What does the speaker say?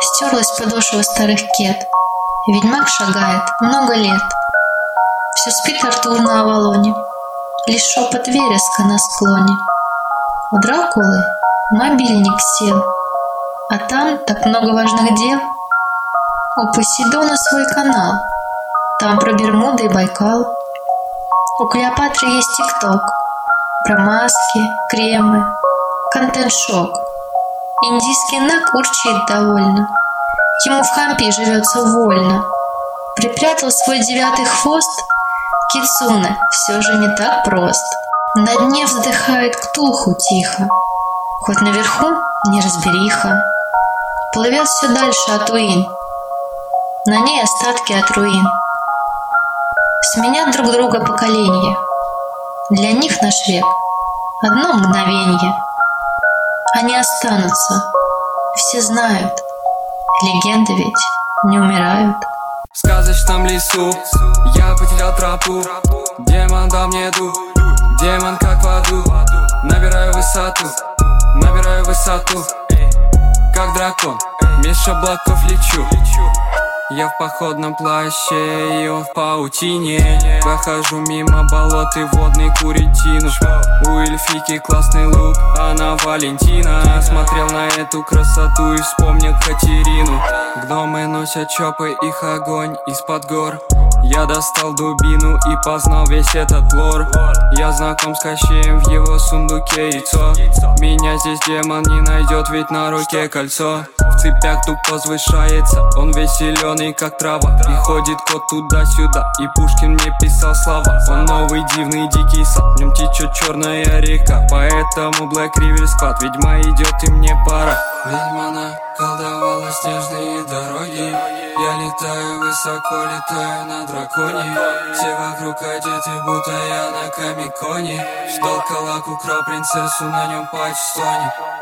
Стерлась подошва старых кед. Ведьмак шагает много лет. Все спит Артур на Авалоне, лишь шепот вереска на склоне. У Дракулы мобильник сел, а там так много важных дел. У Посейдона свой канал, там про Бермуды и Байкал. У Клеопатры есть ТикТок, про маски, кремы, контент-шок. Индийский наг урчит довольно, ему в Хампи живется вольно. Припрятал свой 9-й хвост Кицуне, все же не так прост. На дне вздыхает Ктулху тихо, хоть наверху неразбериха. Плывет все дальше от Уин, на ней остатки от руин. Сменят друг друга поколения, для них наш век одно мгновенье. Они останутся, все знают, легенды ведь не умирают. В сказочном лесу я потерял тропу. Демон дал мне дух, демон как в аду. Набираю высоту, как дракон, меж облаков лечу. Я в походном плаще, и он в паутине. Прохожу мимо болот и водный курятину. У эльфики классный лук, она Валентина. Смотрел на эту красоту и вспомнил Катерину. Гномы носят чопы, их огонь из-под гор. Я достал дубину и познал весь этот лор. Я знаком с Кощеем, в его сундуке яйцо. Меня здесь демон не найдет, ведь на руке кольцо. В цепях дуб возвышается, он весь зеленый как трава. И ходит кот туда-сюда, и Пушкин мне писал слова. Он новый дивный дикий сад, в нем течет черная река. Поэтому Black River Squad, ведьма идет и мне пора. Ведьма наколдовала снежные дороги. Я летаю высоко, летаю на драконе. Все вокруг одеты, будто я на Комик-коне. Ждал Калак, украл принцессу, на нем патч Sony.